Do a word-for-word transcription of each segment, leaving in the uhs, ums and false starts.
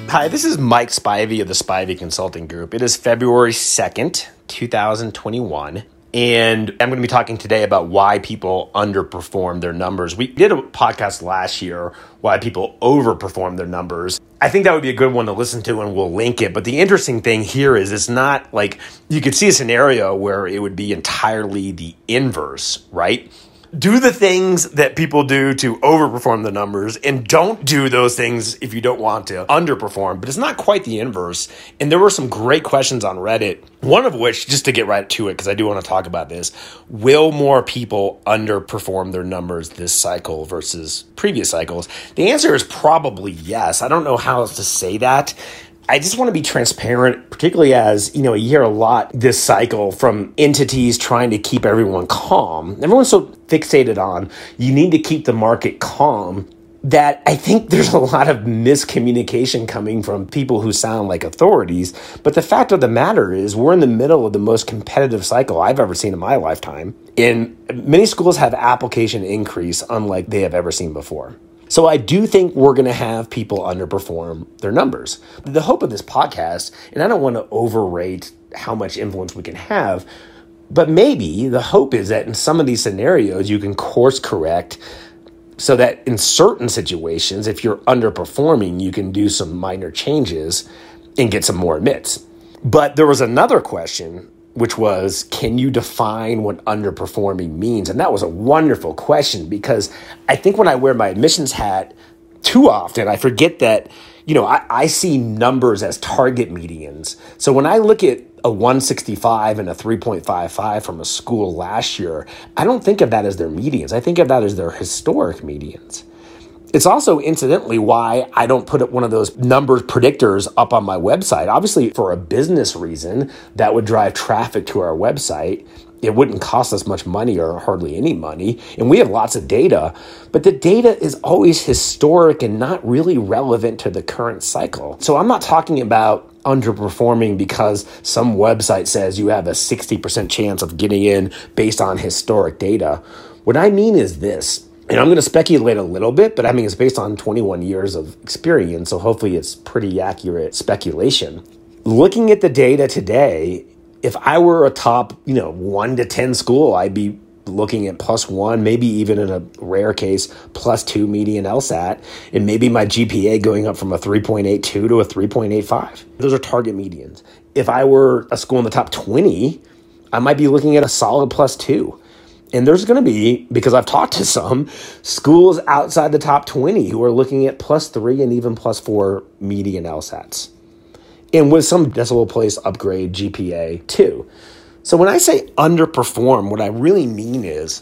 Hi, this is Mike Spivey of the Spivey Consulting Group. It is February second, twenty twenty-one, and I'm going to be talking today about why people underperform their numbers. We did a podcast last year, why people overperform their numbers. I think that would be a good one to listen to, and we'll link it. But the interesting thing here is it's not like you could see a scenario where it would be entirely the inverse, right? Do the things that people do to overperform the numbers, and don't do those things if you don't want to underperform. But it's not quite the inverse. And there were some great questions on Reddit, one of which, just to get right to it, because I do want to talk about this, will more people underperform their numbers this cycle versus previous cycles? The answer is probably yes. I don't know how else to say that. I just want to be transparent, particularly as, you know, you hear a lot this cycle from entities trying to keep everyone calm. Everyone's so fixated on, you need to keep the market calm, that I think there's a lot of miscommunication coming from people who sound like authorities. But the fact of the matter is we're in the middle of the most competitive cycle I've ever seen in my lifetime. And many schools have application increase unlike they have ever seen before. So I do think we're going to have people underperform their numbers. The hope of this podcast, and I don't want to overrate how much influence we can have, but maybe the hope is that in some of these scenarios, you can course correct so that in certain situations, if you're underperforming, you can do some minor changes and get some more admits. But there was another question, which was, can you define what underperforming means? And that was a wonderful question, because I think when I wear my admissions hat too often, I forget that, you know, I, I see numbers as target medians. So when I look at a one sixty-five and a three point five five from a school last year, I don't think of that as their medians. I think of that as their historic medians. It's also incidentally why I don't put up one of those numbers predictors up on my website. Obviously, for a business reason, that would drive traffic to our website. It wouldn't cost us much money or hardly any money. And we have lots of data, but the data is always historic and not really relevant to the current cycle. So I'm not talking about underperforming because some website says you have a sixty percent chance of getting in based on historic data. What I mean is this. And I'm going to speculate a little bit, but I mean, it's based on twenty-one years of experience, so hopefully it's pretty accurate speculation. Looking at the data today, if I were a top, you know, one to ten school, I'd be looking at plus one, maybe even in a rare case, plus two median LSAT, and maybe my G P A going up from a three point eight two to a three point eight five. Those are target medians. If I were a school in the top twenty, I might be looking at a solid plus two. And there's going to be, because I've talked to some, schools outside the top twenty who are looking at plus three and even plus four median LSATs. And with some decimal place upgrade G P A too. So when I say underperform, what I really mean is,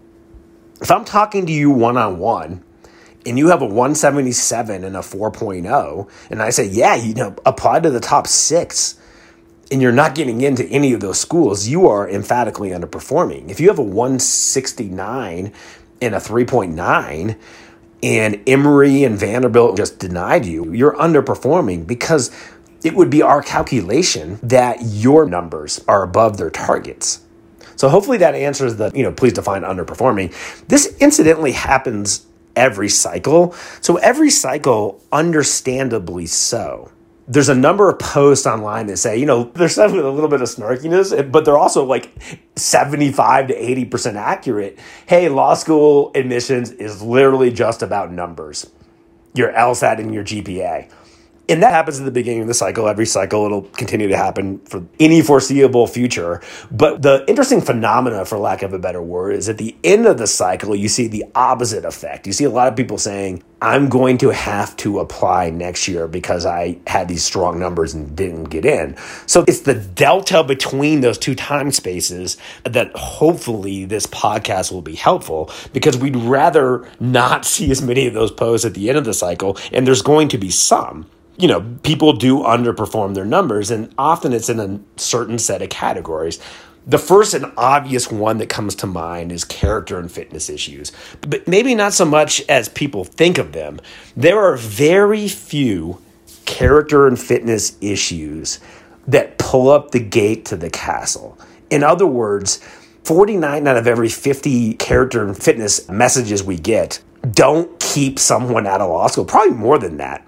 if I'm talking to you one-on-one and you have a one seventy-seven and a four point oh, and I say, yeah, you know, apply to the top six, and you're not getting into any of those schools, you are emphatically underperforming. If you have a one sixty-nine and a three point nine and Emory and Vanderbilt just denied you, you're underperforming, because it would be our calculation that your numbers are above their targets. So hopefully that answers the, you know, please define underperforming. This incidentally happens every cycle. So every cycle, understandably so. There's a number of posts online that say, you know, there's some with a little bit of snarkiness, but they're also like seventy-five to eighty percent accurate. Hey, law school admissions is literally just about numbers, your LSAT and your G P A. And that happens at the beginning of the cycle. Every cycle, it'll continue to happen for any foreseeable future. But the interesting phenomena, for lack of a better word, is at the end of the cycle, you see the opposite effect. You see a lot of people saying, I'm going to have to apply next year because I had these strong numbers and didn't get in. So it's the delta between those two time spaces that hopefully this podcast will be helpful, because we'd rather not see as many of those posts at the end of the cycle, and there's going to be some. You know, people do underperform their numbers, and often it's in a certain set of categories. The first and obvious one that comes to mind is character and fitness issues, but maybe not so much as people think of them. There are very few character and fitness issues that pull up the gate to the castle. In other words, forty-nine out of every fifty character and fitness messages we get don't keep someone out of law school, probably more than that.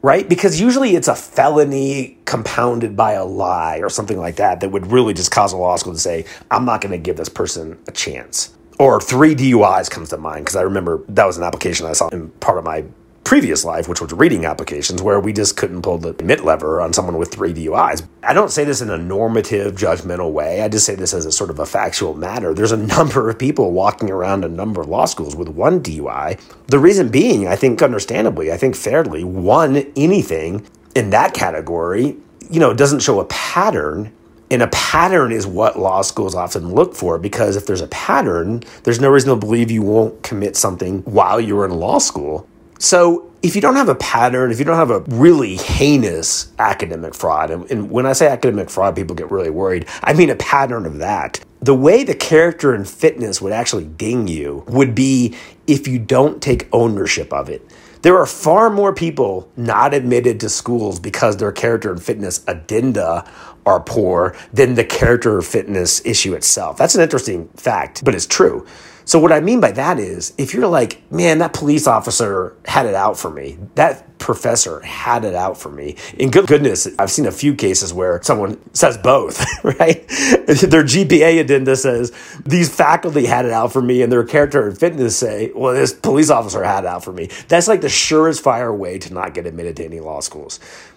right? Because usually it's a felony compounded by a lie or something like that that would really just cause a law school to say, I'm not going to give this person a chance. Or three D U Is comes to mind, because I remember that was an application I saw in part of my previous life, which was reading applications, where we just couldn't pull the admit lever on someone with three D U Is. I don't say this in a normative, judgmental way. I just say this as a sort of a factual matter. There's a number of people walking around a number of law schools with one D U I. The reason being, I think understandably, I think fairly, one, anything in that category, you know, doesn't show a pattern. And a pattern is what law schools often look for, because if there's a pattern, there's no reason to believe you won't commit something while you're in law school. So if you don't have a pattern, if you don't have a really heinous academic fraud, and, and when I say academic fraud, people get really worried, I mean a pattern of that. The way the character and fitness would actually ding you would be if you don't take ownership of it. There are far more people not admitted to schools because their character and fitness addenda are poor than the character or fitness issue itself. That's an interesting fact, but it's true. So what I mean by that is, if you're like, man, that police officer had it out for me, that professor had it out for me. In good goodness, I've seen a few cases where someone says both, right? Their G P A addenda says, these faculty had it out for me, and their character and fitness say, well, this police officer had it out for me. That's like the surest fire way to not get admitted to any law schools.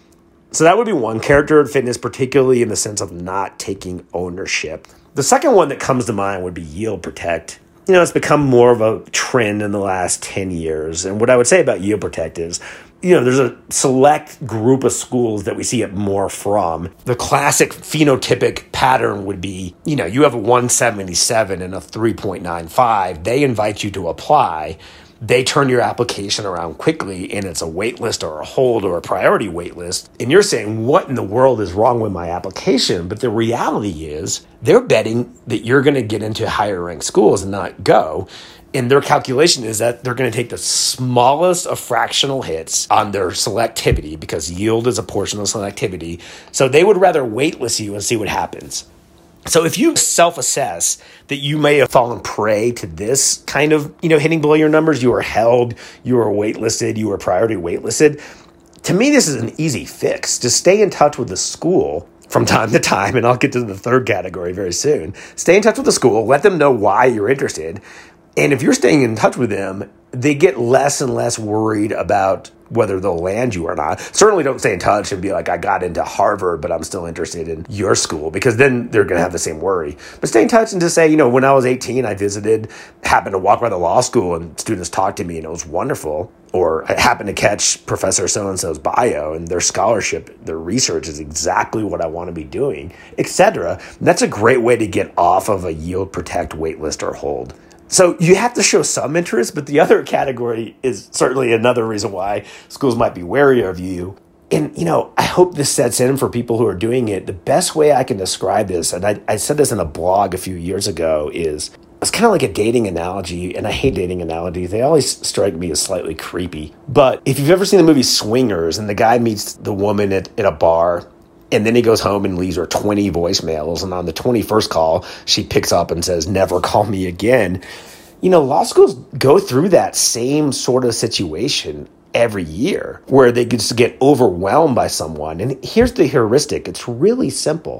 So that would be one, character and fitness, particularly in the sense of not taking ownership. The second one that comes to mind would be yield protect. You know, it's become more of a trend in the last ten years. And what I would say about yield protect is, you know, there's a select group of schools that we see it more from. The classic phenotypic pattern would be, you know, you have a one seventy-seven and a three point nine five. They invite you to apply. They turn your application around quickly, and it's a wait list or a hold or a priority wait list. And you're saying, what in the world is wrong with my application? But the reality is they're betting that you're going to get into higher ranked schools and not go. And their calculation is that they're going to take the smallest of fractional hits on their selectivity, because yield is a portion of selectivity. So they would rather waitlist you and see what happens. So if you self-assess that you may have fallen prey to this kind of, you know, hitting below your numbers, you were held, you were waitlisted, you were priority waitlisted, to me, this is an easy fix. Just stay in touch with the school from time to time, and I'll get to the third category very soon. Stay in touch with the school, let them know why you're interested. And if you're staying in touch with them, they get less and less worried about whether they'll land you or not. Certainly don't stay in touch and be like, I got into Harvard, but I'm still interested in your school, because then they're going to have the same worry. But stay in touch and just say, you know, when I was eighteen, I visited, happened to walk by the law school and students talked to me and it was wonderful. Or I happened to catch Professor so-and-so's bio and their scholarship, their research is exactly what I want to be doing, et cetera. That's a great way to get off of a yield protect waitlist or hold. So you have to show some interest, but the other category is certainly another reason why schools might be wary of you. And, you know, I hope this sets in for people who are doing it. The best way I can describe this, and I, I said this in a blog a few years ago, is it's kind of like a dating analogy, and I hate dating analogies. They always strike me as slightly creepy. But if you've ever seen the movie Swingers, and the guy meets the woman at, at a bar, and then he goes home and leaves her twenty voicemails. And on the twenty-first call, she picks up and says, never call me again. You know, law schools go through that same sort of situation every year where they just get overwhelmed by someone. And here's the heuristic. It's really simple.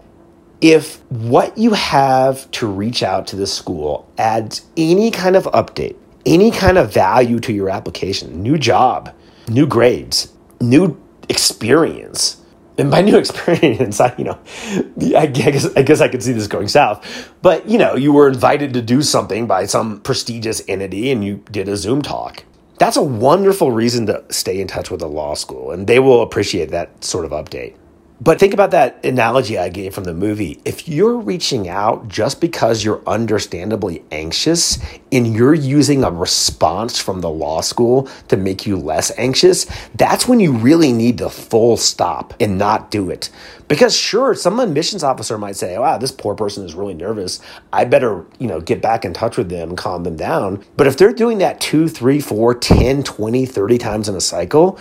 If what you have to reach out to the school adds any kind of update, any kind of value to your application, new job, new grades, new experience, and by new experience, I, you know, I guess, I guess I could see this going south. But, you know, you were invited to do something by some prestigious entity and you did a Zoom talk. That's a wonderful reason to stay in touch with a law school, and they will appreciate that sort of update. But think about that analogy I gave from the movie. If you're reaching out just because you're understandably anxious and you're using a response from the law school to make you less anxious, that's when you really need to full stop and not do it. Because sure, some admissions officer might say, wow, this poor person is really nervous. I better, you know, get back in touch with them, calm them down. But if they're doing that two, three, four, ten, twenty, thirty times in a cycle,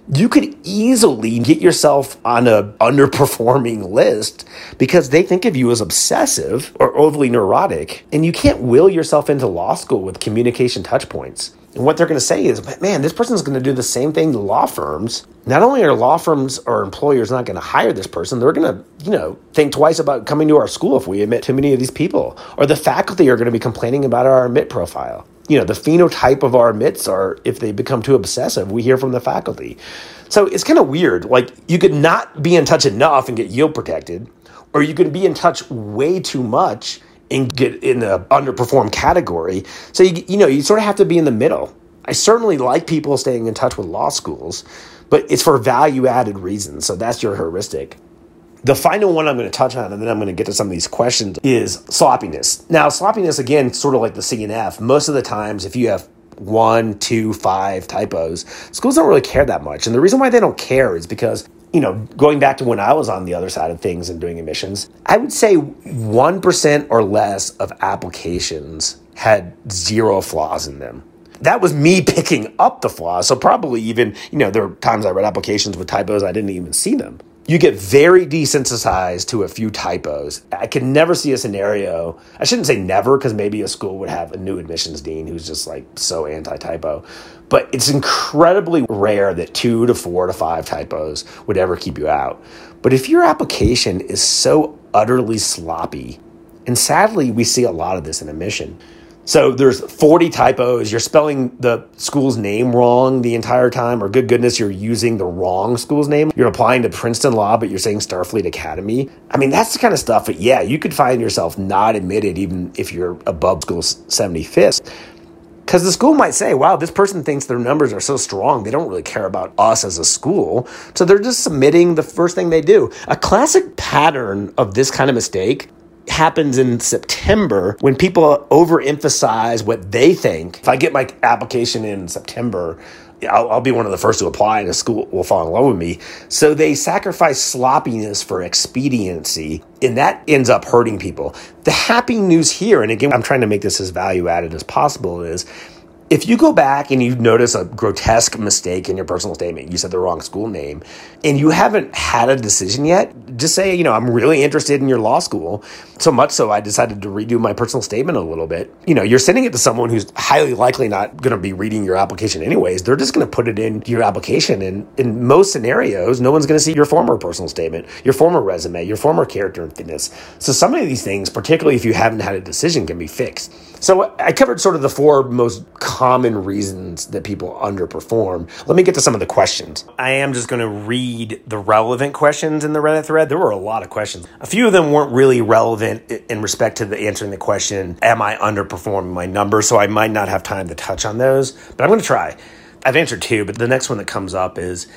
you could easily get yourself on a underperforming list because they think of you as obsessive or overly neurotic, and you can't will yourself into law school with communication touch points. And what they're going to say is, man, this person's going to do the same thing to law firms. Not only are law firms or employers not going to hire this person, they're going to, you know, think twice about coming to our school if we admit too many of these people. Or the faculty are going to be complaining about our admit profile. You know, the phenotype of our admits are, if they become too obsessive, we hear from the faculty. So it's kind of weird. Like, you could not be in touch enough and get yield protected, or you could be in touch way too much and get in the underperform category. So, you, you know, you sort of have to be in the middle. I certainly like people staying in touch with law schools, but it's for value-added reasons. So that's your heuristic. The final one I'm going to touch on, and then I'm going to get to some of these questions, is sloppiness. Now, sloppiness, again, sort of like the C N F. Most of the times, if you have one, two, five typos, schools don't really care that much. And the reason why they don't care is because, you know, going back to when I was on the other side of things and doing admissions, I would say one percent or less of applications had zero flaws in them. That was me picking up the flaws. So probably even, you know, there were times I read applications with typos, I didn't even see them. You get very desensitized to a few typos. I could never see a scenario. I shouldn't say never, because maybe a school would have a new admissions dean who's just like so anti-typo. But it's incredibly rare that two to four to five typos would ever keep you out. But if your application is so utterly sloppy, and sadly, we see a lot of this in admission. So there's forty typos, you're spelling the school's name wrong the entire time, or good goodness, you're using the wrong school's name. You're applying to Princeton Law, but you're saying Starfleet Academy. I mean, that's the kind of stuff that, yeah, you could find yourself not admitted even if you're above school's seventy-fifth. Because the school might say, wow, this person thinks their numbers are so strong, they don't really care about us as a school. So they're just submitting the first thing they do. A classic pattern of this kind of mistake happens in September when people overemphasize what they think. If I get my application in September, I'll, I'll be one of the first to apply and a school will fall in love with me. So they sacrifice sloppiness for expediency, and that ends up hurting people. The happy news here, and again, I'm trying to make this as value added as possible, is if you go back and you notice a grotesque mistake in your personal statement, you said the wrong school name, and you haven't had a decision yet, just say, you know, I'm really interested in your law school. So much so I decided to redo my personal statement a little bit. You know, you're sending it to someone who's highly likely not going to be reading your application anyways. They're just going to put it in your application. And in most scenarios, no one's going to see your former personal statement, your former resume, your former character and fitness. So some of these things, particularly if you haven't had a decision, can be fixed. So I covered sort of the four most common reasons that people underperform. Let me get to some of the questions. I am just going to read the relevant questions in the Reddit thread. There were a lot of questions. A few of them weren't really relevant in respect to the answering the question, am I underperforming my numbers? So I might not have time to touch on those, but I'm going to try. I've answered two, but the next one that comes up is,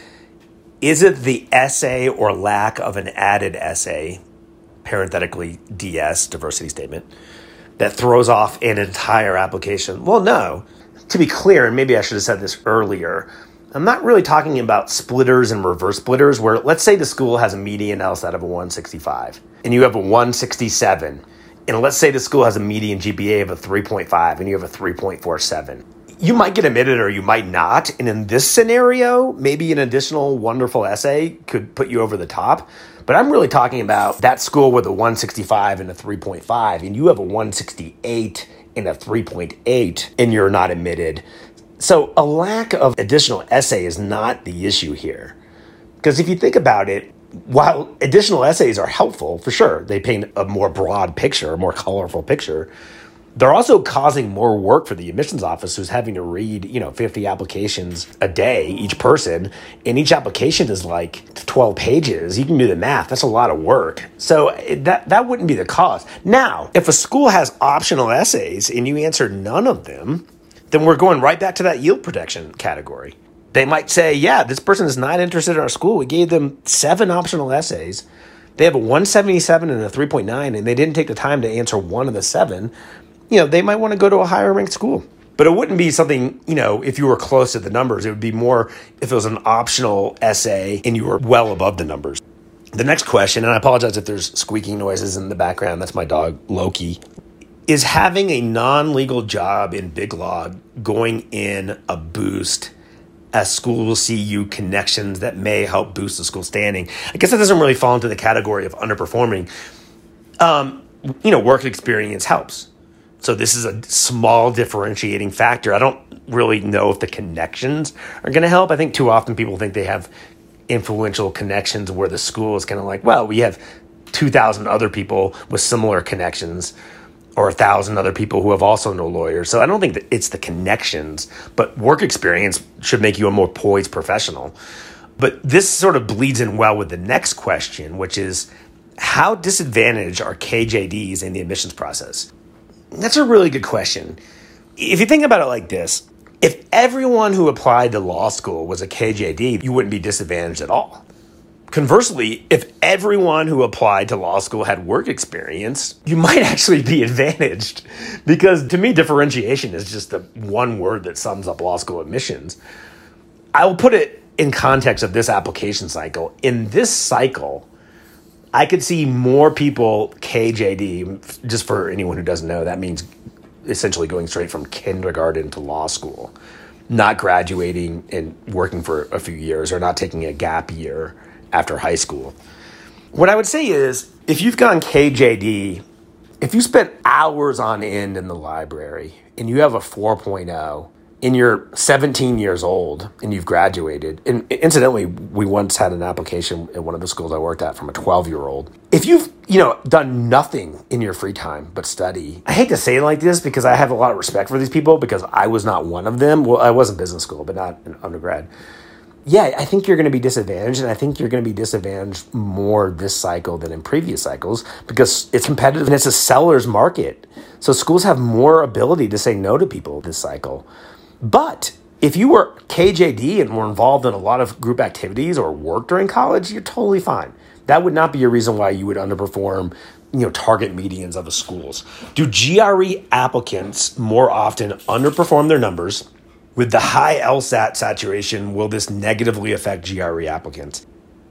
is it the essay or lack of an added essay, parenthetically D S, diversity statement, that throws off an entire application? Well, no. To be clear, and maybe I should have said this earlier, I'm not really talking about splitters and reverse splitters where, let's say the school has a median LSAT of a one sixty-five and you have a one sixty-seven. And let's say the school has a median G P A of a three point five and you have a three point four seven. You might get admitted or you might not. And in this scenario, maybe an additional wonderful essay could put you over the top. But I'm really talking about that school with a one sixty-five and a three point five, and you have a one sixty-eight and a three point eight, and you're not admitted. So a lack of additional essay is not the issue here. Because if you think about it, while additional essays are helpful, for sure, they paint a more broad picture, a more colorful picture, they're also causing more work for the admissions office who's having to read, you know, fifty applications a day, each person, and each application is like twelve pages. You can do the math. That's a lot of work. So that that wouldn't be the cause. Now, if a school has optional essays and you answer none of them, then we're going right back to that yield protection category. They might say, yeah, this person is not interested in our school. We gave them seven optional essays. They have a one seventy-seven and a three point nine, and they didn't take the time to answer one of the seven. You know, they might want to go to a higher ranked school. But it wouldn't be something, you know, if you were close to the numbers. It would be more if it was an optional essay and you were well above the numbers. The next question, and I apologize if there's squeaking noises in the background. That's my dog, Loki. Is having a non-legal job in Big Law going in a boost as schools see you connections that may help boost the school standing. I guess that doesn't really fall into the category of underperforming. Um, you know, work experience helps. So this is a small differentiating factor. I don't really know if the connections are going to help. I think too often people think they have influential connections where the school is kind of like, well, we have two thousand other people with similar connections, or a thousand other people who have also no lawyers. So I don't think that it's the connections, but work experience should make you a more poised professional. But this sort of bleeds in well with the next question, which is, how disadvantaged are K J Ds in the admissions process? That's a really good question. If you think about it like this, if everyone who applied to law school was a K J D, you wouldn't be disadvantaged at all. Conversely, if everyone who applied to law school had work experience, you might actually be advantaged, because to me, differentiation is just the one word that sums up law school admissions. I will put it in context of this application cycle. In this cycle, I could see more people K J D, just for anyone who doesn't know, that means essentially going straight from kindergarten to law school, not graduating and working for a few years, or not taking a gap year after high school. What I would say is, if you've gone K J D, if you spent hours on end in the library and you have a four point oh and you're seventeen years old and you've graduated, and incidentally, we once had an application at one of the schools I worked at from a twelve-year-old. If you've, you know, done nothing in your free time but study, I hate to say it like this because I have a lot of respect for these people because I was not one of them. Well, I was in business school, but not in undergrad. Yeah, I think you're going to be disadvantaged, and I think you're going to be disadvantaged more this cycle than in previous cycles because it's competitive and it's a seller's market. So schools have more ability to say no to people this cycle. But if you were K J D and were involved in a lot of group activities or work during college, you're totally fine. That would not be a reason why you would underperform, you know, target medians of the schools. Do G R E applicants more often underperform their numbers? With the high LSAT saturation, will this negatively affect G R E applicants?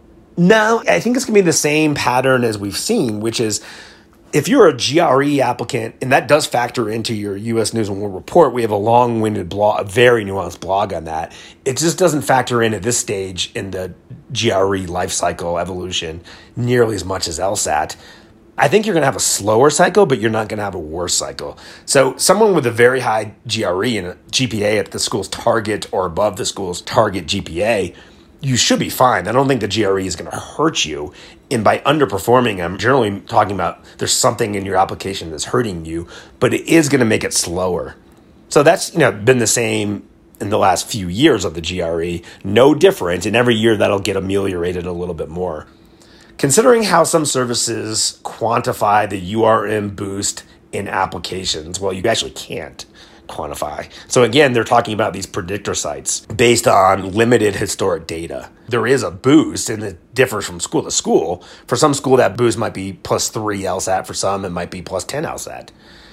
No, I think it's going to be the same pattern as we've seen, which is if you're a G R E applicant, and that does factor into your U S News and World Report, we have a long-winded blog, a very nuanced blog on that. It just doesn't factor in at this stage in the G R E life cycle evolution nearly as much as LSAT. I think you're going to have a slower cycle, but you're not going to have a worse cycle. So someone with a very high G R E and a G P A at the school's target or above the school's target G P A, you should be fine. I don't think the G R E is going to hurt you. And by underperforming, I'm generally talking about there's something in your application that's hurting you, but it is going to make it slower. So that's, you know, been the same in the last few years of the G R E. No different. And every year that'll get ameliorated a little bit more. Considering how some services quantify the U R M boost in applications, well, you actually can't quantify. So again, they're talking about these predictor sites based on limited historic data. There is a boost, and it differs from school to school. For some school, that boost might be plus three LSAT. For some, it might be plus ten LSAT.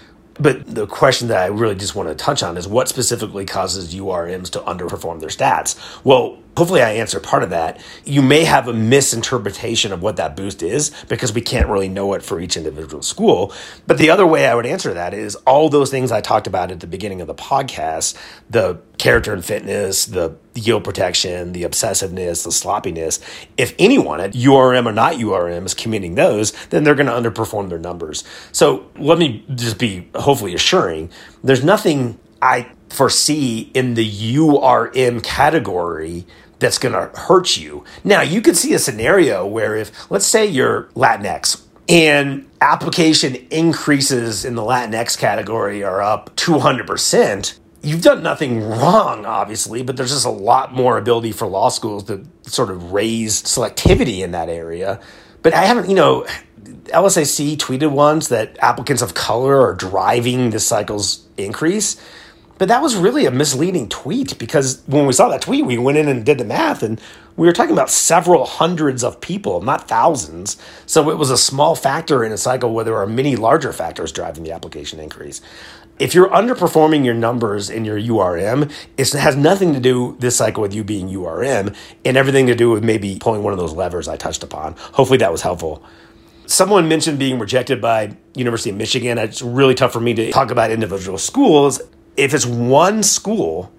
But the question that I really just want to touch on is what specifically causes U R Ms to underperform their stats? Well, hopefully I answer part of that. You may have a misinterpretation of what that boost is because we can't really know it for each individual school. But the other way I would answer that is all those things I talked about at the beginning of the podcast, the character and fitness, the yield protection, the obsessiveness, the sloppiness. If anyone at U R M or not U R M is committing those, then they're going to underperform their numbers. So let me just be hopefully assuring. There's nothing I foresee in the U R M category that's going to hurt you. Now, you could see a scenario where if, let's say you're Latinx and application increases in the Latinx category are up two hundred percent, you've done nothing wrong, obviously, but there's just a lot more ability for law schools to sort of raise selectivity in that area. But I haven't, you know, L S A C tweeted once that applicants of color are driving this cycle's increase. But that was really a misleading tweet because when we saw that tweet, we went in and did the math, and we were talking about several hundreds of people, not thousands. So it was a small factor in a cycle where there are many larger factors driving the application increase. If you're underperforming your numbers in your U R M, it has nothing to do this cycle with you being U R M and everything to do with maybe pulling one of those levers I touched upon. Hopefully that was helpful. Someone mentioned being rejected by University of Michigan. It's really tough for me to talk about individual schools. If it's one school,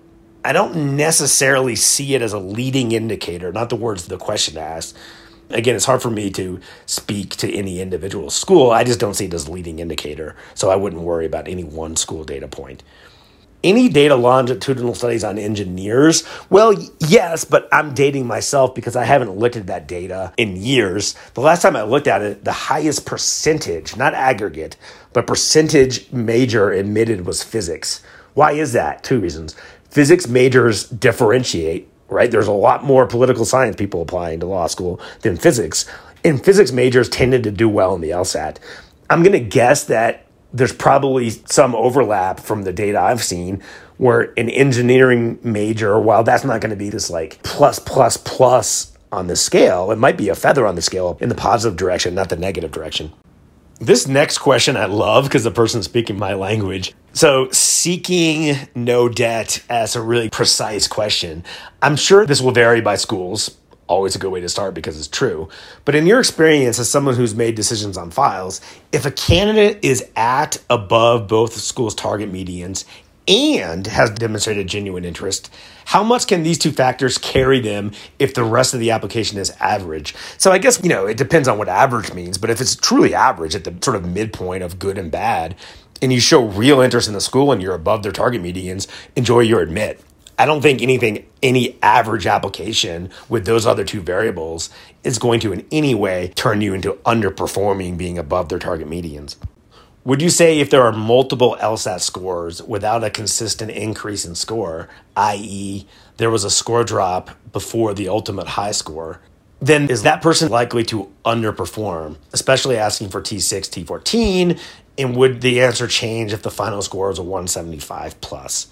I don't necessarily see it as a leading indicator, not the words the question asked. Again, it's hard for me to speak to any individual school. I just don't see it as a leading indicator, so I wouldn't worry about any one school data point. Any data longitudinal studies on engineers? Well, yes, but I'm dating myself because I haven't looked at that data in years. The last time I looked at it, the highest percentage, not aggregate, but percentage major admitted was physics. Why is that? Two reasons. Physics majors differentiate, right? There's a lot more political science people applying to law school than physics. And physics majors tended to do well in the LSAT. I'm going to guess that there's probably some overlap from the data I've seen where an engineering major, while that's not going to be this like plus, plus, plus on the scale, it might be a feather on the scale in the positive direction, not the negative direction. This next question I love because the person's speaking my language. So seeking no debt as a really precise question. I'm sure this will vary by schools. Always a good way to start because it's true. But in your experience as someone who's made decisions on files, if a candidate is at above both schools' target medians and has demonstrated genuine interest, how much can these two factors carry them if the rest of the application is average? So I guess, you know, it depends on what average means, but if it's truly average at the sort of midpoint of good and bad, and you show real interest in the school and you're above their target medians, enjoy your admit. I don't think anything, any average application with those other two variables is going to in any way turn you into underperforming being above their target medians. Would you say if there are multiple LSAT scores without a consistent increase in score, that is there was a score drop before the ultimate high score, then is that person likely to underperform, especially asking for T six, T fourteen, and would the answer change if the final score is a one seventy-five plus?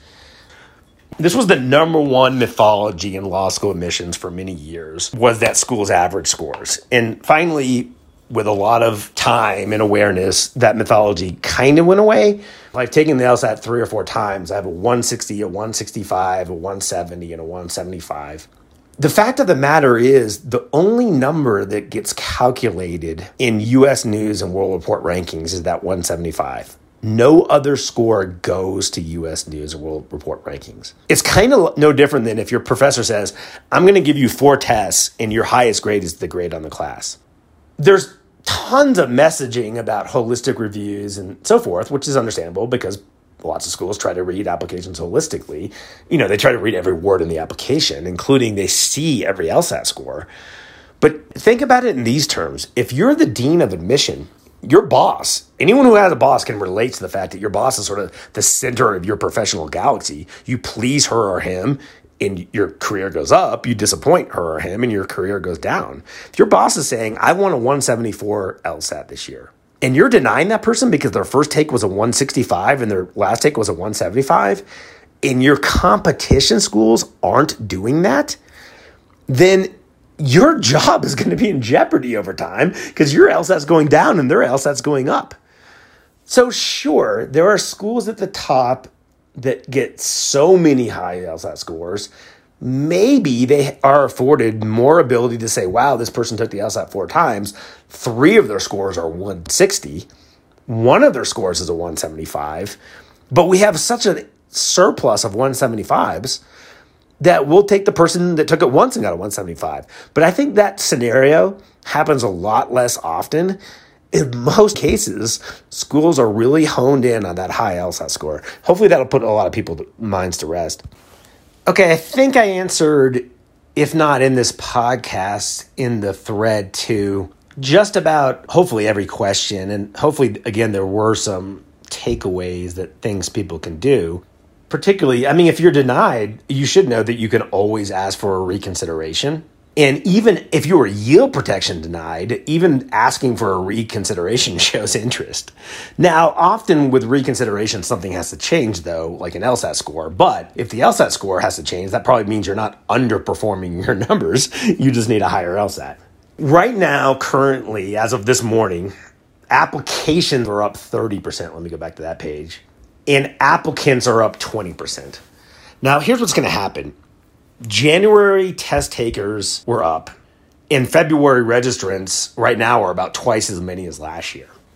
This was the number one mythology in law school admissions for many years, was that school's average scores. And finally, with a lot of time and awareness, that mythology kind of went away. I've taken the LSAT three or four times. I have a one sixty, a one sixty-five, a one seventy, and a one seventy-five. The fact of the matter is the only number that gets calculated in U S News and World Report rankings is that one seventy-five. No other score goes to U S News or World Report rankings. It's kind of no different than if your professor says, I'm going to give you four tests and your highest grade is the grade on the class. There's tons of messaging about holistic reviews and so forth, which is understandable because lots of schools try to read applications holistically. You know, they try to read every word in the application, including they see every LSAT score. But think about it in these terms. If you're the dean of admission, your boss, anyone who has a boss can relate to the fact that your boss is sort of the center of your professional galaxy. You please her or him and your career goes up. You disappoint her or him and your career goes down. If your boss is saying, I want a one seventy-four LSAT this year, and you're denying that person because their first take was a one sixty-five and their last take was a one seventy-five, and your competition schools aren't doing that, then your job is going to be in jeopardy over time because your LSAT's going down and their LSAT's going up. So sure, there are schools at the top that get so many high LSAT scores. Maybe they are afforded more ability to say, wow, this person took the LSAT four times. Three of their scores are one sixty. One of their scores is a one seventy-five. But we have such a surplus of one seventy-fives that we'll take the person that took it once and got a one seventy-five. But I think that scenario happens a lot less often. In most cases, schools are really honed in on that high LSAT score. Hopefully that'll put a lot of people's minds to rest. Okay, I think I answered, if not in this podcast, in the thread too, just about hopefully every question. And hopefully, again, there were some takeaways that things people can do. Particularly, I mean, if you're denied, you should know that you can always ask for a reconsideration. And even if you were yield protection denied, even asking for a reconsideration shows interest. Now, often with reconsideration, something has to change, though, like an LSAT score. But if the LSAT score has to change, that probably means you're not underperforming your numbers. You just need a higher LSAT. Right now, currently, as of this morning, applications are up thirty percent. Let me go back to that page. And applicants are up twenty percent. Now, here's what's going to happen. January test takers were up, and February registrants right now are about twice as many as last year.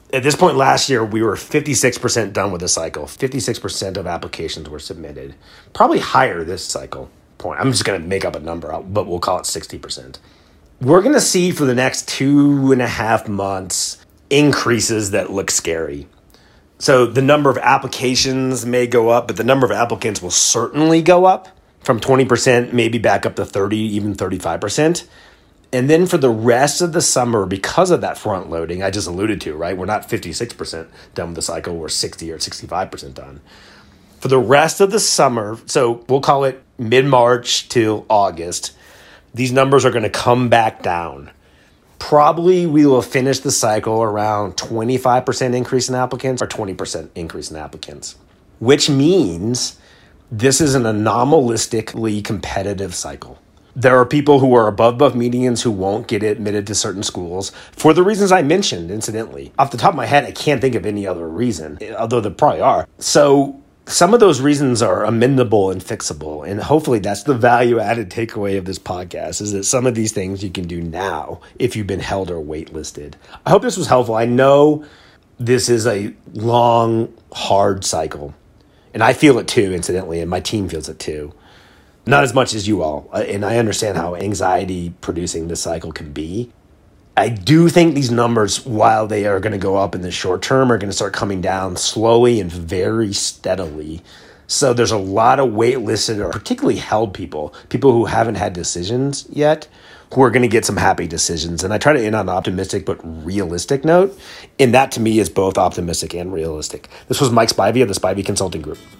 At this point last year, we were fifty-six percent done with the cycle. fifty-six percent of applications were submitted. Probably higher this cycle point. I'm just going to make up a number, but we'll call it sixty percent. We're going to see for the next two and a half months increases that look scary. So the number of applications may go up, but the number of applicants will certainly go up from twenty percent, maybe back up to thirty, even thirty-five percent. And then for the rest of the summer, because of that front loading I just alluded to, right? We're not fifty-six percent done with the cycle. We're sixty or sixty-five percent done. For the rest of the summer, so we'll call it mid-March till August, these numbers are going to come back down. Probably we will finish the cycle around twenty-five percent increase in applicants or twenty percent increase in applicants, which means this is an anomalistically competitive cycle. There are people who are above above medians who won't get admitted to certain schools for the reasons I mentioned, incidentally. Off the top of my head, I can't think of any other reason, although there probably are. So some of those reasons are amendable and fixable. And hopefully that's the value-added takeaway of this podcast, is that some of these things you can do now if you've been held or waitlisted. I hope this was helpful. I know this is a long, hard cycle. And I feel it too, incidentally, and my team feels it too. Not as much as you all, and I understand how anxiety-producing this cycle can be. I do think these numbers, while they are going to go up in the short term, are going to start coming down slowly and very steadily. So there's a lot of waitlisted or particularly held people, people who haven't had decisions yet, who are going to get some happy decisions. And I try to end on an optimistic but realistic note, and that to me is both optimistic and realistic. This was Mike Spivey of the Spivey Consulting Group.